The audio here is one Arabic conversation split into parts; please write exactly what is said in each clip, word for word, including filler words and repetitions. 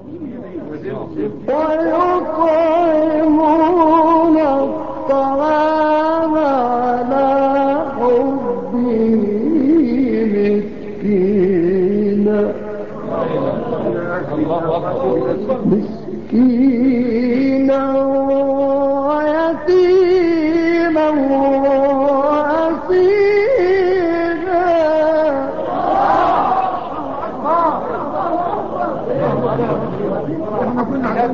ويطعمون الطعام على حبه مسكينا مسكينا ويتيما وأسيرا. احنا كنا على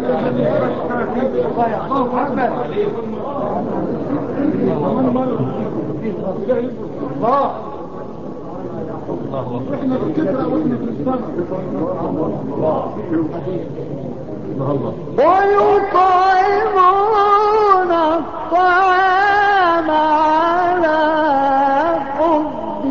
الله احنا بنكتر واحنا في السماء. ويطعمون الطعام على حبه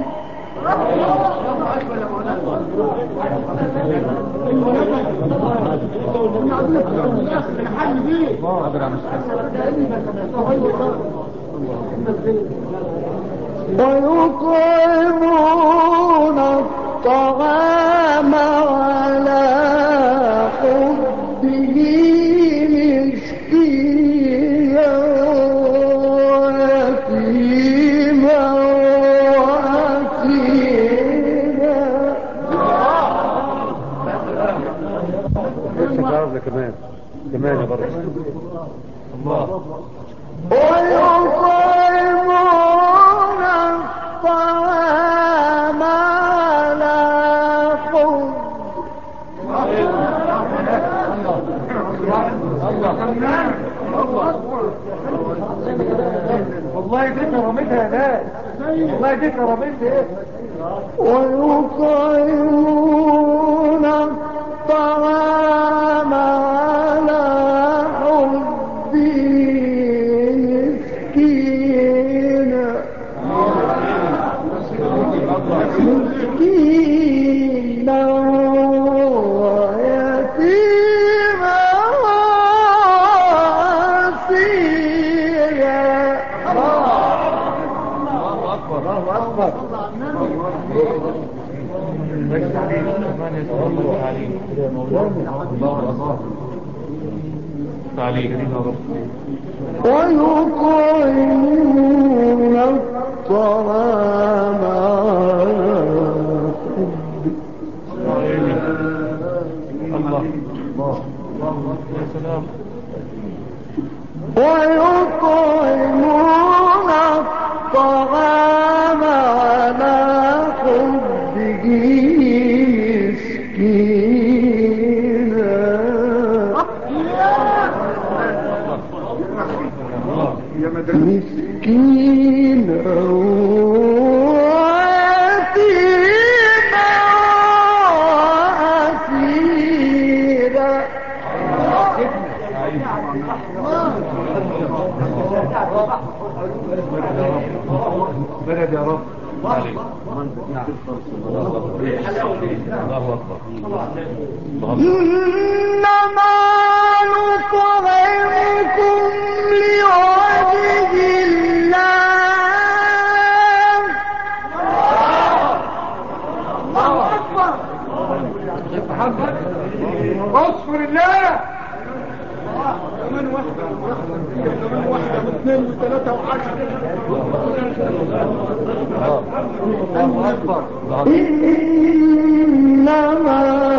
ويطعمون الطعام على حبه مسكينا ويتيما وأسيرا. كمان كمان يا برد الله. ويطعمون الطعام على حبه والله دي كرامتها يا ناس، والله دي كرامتها. ويطعمون الطعام على حبه مسكينا مسكينا ويتيما وأسيرا. الله أكبر الله أكبر. ويطعمون الطعام على حبه الله الله يا سلام. ويطعمون الطعام على حبه مسكينا مسكينا ويتيما وأسيرا. بلد يا رب. إنما نطعمكم لوجه الله. الله أكبر. اصبر الله. كمان واحدة كمان واحدة واثنين وثلاثة وعشرة. الله أكبر. إنما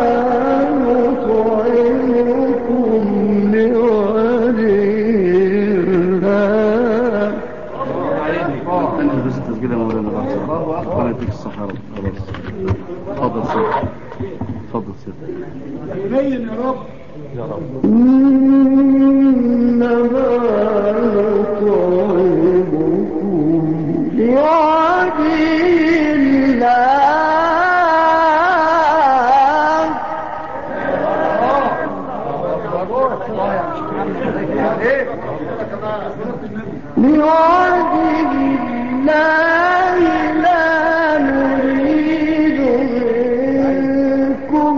نطعمكم لوجه الله. أنا بس تسجيل يا مولانا بعد أنا أديك الصحة خلاص. تفضل سيد تفضل سيد. يبين يا رب يا رب. إنما نطعمكم لوجه الله. لوجه الله لا نريد منكم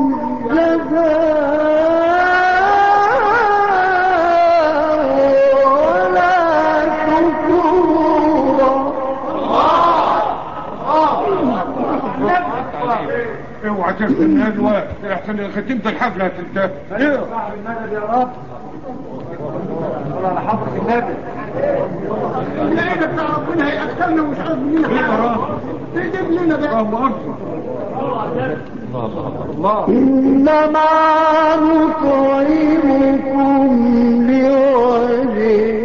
جزاء ولا شكورا. اوعى تفتن الوقت. احسن ختمت الحفلة انت. ايوه صاحب المدد يا رب. والله على حضرة النبي. لا ده بتاع ربنا هيأكلنا ومش عارف مين تجيب لنا بقى. الله اكبر. الله إنما نطعمكم لوجه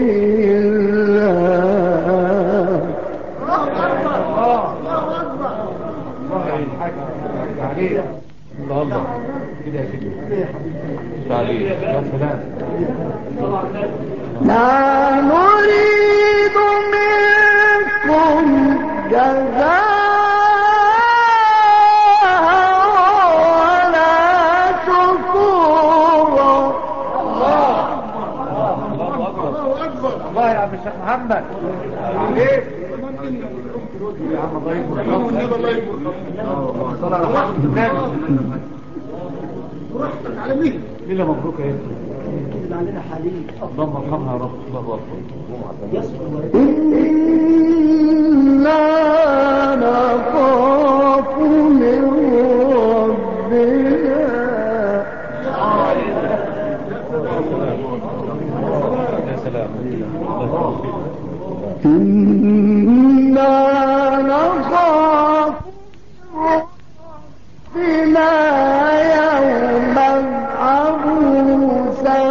الله. الله الله كده يا سيدي. تعالي يا سلام. لا نريد منكم جزاء ولا شكورا. الله يا عم الشيخ محمد. ايه يا عم الله يكرمك. الله يكرمك. صلى على حضرة النبي. ورحتك على مين؟ ليلة مبروك يا ابني. اللي علينا حليب. اللهم ارحمها يا رب. الله اكبر. إنا نخاف من ربنا. يا سلام. إنا نخاف ربنا يوما عبوسا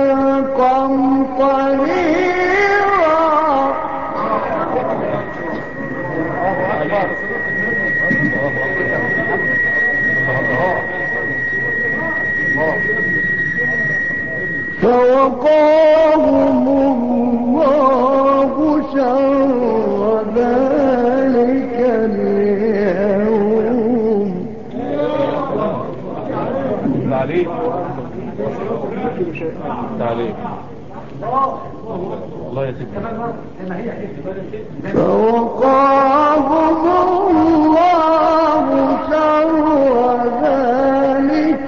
قمطريرا. فوقاهم الله شر ذلك اليوم. تعليق تعليق الله يا سيدي. فوقاهم الله شر ذلك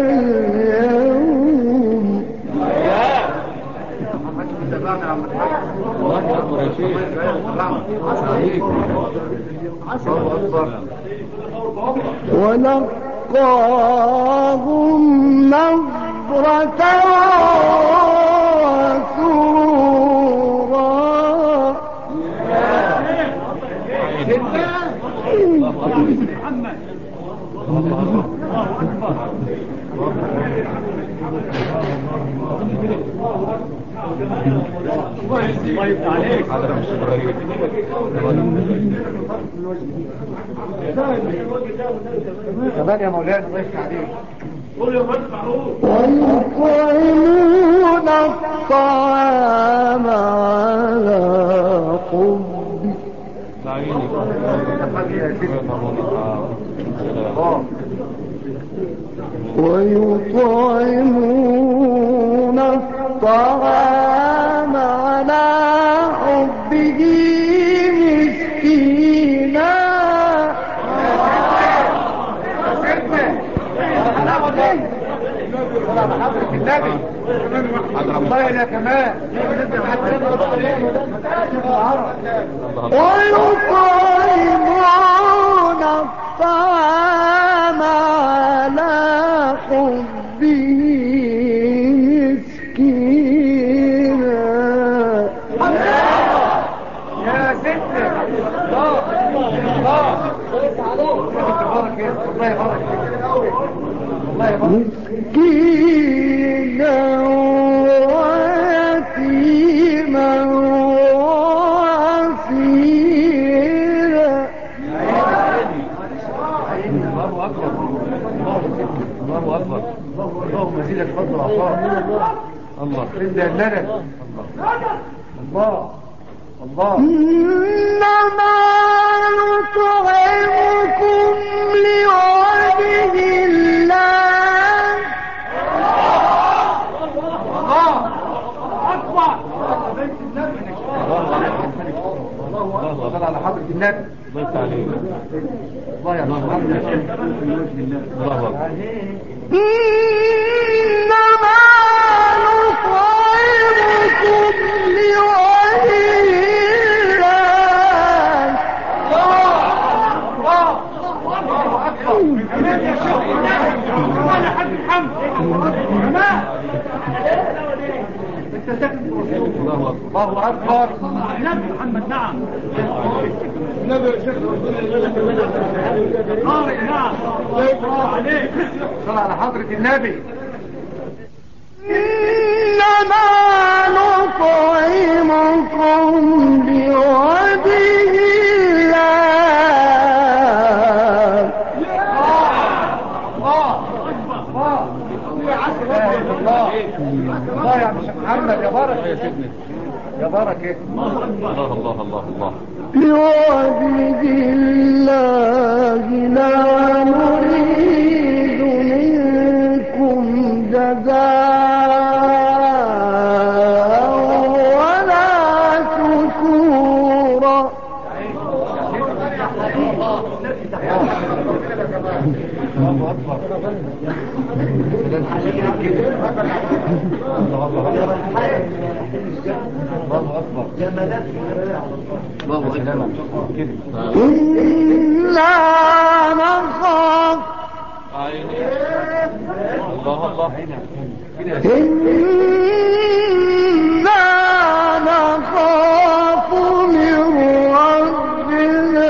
اليوم. الله اكبر يا شيخ. ولقاهم نظرة وسرورا. الله يفتح عليك. حضرة مش غريب. كمان يا مولانا الله يفتح عليك. ويطعمون الطعام على حبه. ويطعمون الطعام على حبه مسكينا. الله يا كمان. ويطعمون الطعام على حبه مسكينا. يا ستة. الله الله تبارك يا الله يبارك. الله يبارك. مسكينا ويتيما واسيرا. الله اكبر. الله اكبر. اللهم زيدك فضل وعطاء. الله رد الندى. الله الله. إنما نطعمكم لوجه الله. الله أكبر. الله صل على حضرة النبي. الله يفتح عليك. الله يا محمد. الله اكبر. إنما نطعمكم لوجه الله. الله الله أكبر. كمان يا شيخ. الله أكبر. نبي محمد نعم. نبي شيخ قارئ نعم. الله عليك. صل على حضرة النبي. إنما نطعمكم لوجه الله. الله يا شيخ محمد يا بركة يا سيدنا يا بركة. الله الله الله الله لوجه الله لا نريد منكم جزاء ولا شكورا. الله أكبر. الله أكبر. الله أكبر. إلا نخاف الله الله إنا نخاف من ربنا.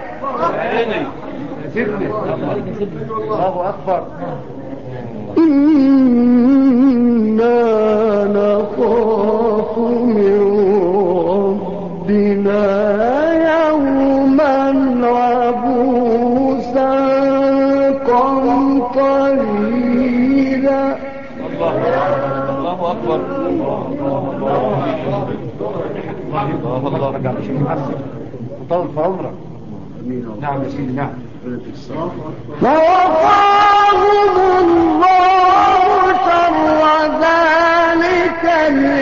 الله أكبر. إنا نخاف من ربنا يوما عبوسا قمطريرا. الله أكبر. الله الله رجع بشيء محسن وطول في عمرك. نعم يا سيدي نعم. فوقاهم الله شر ذلك اليوم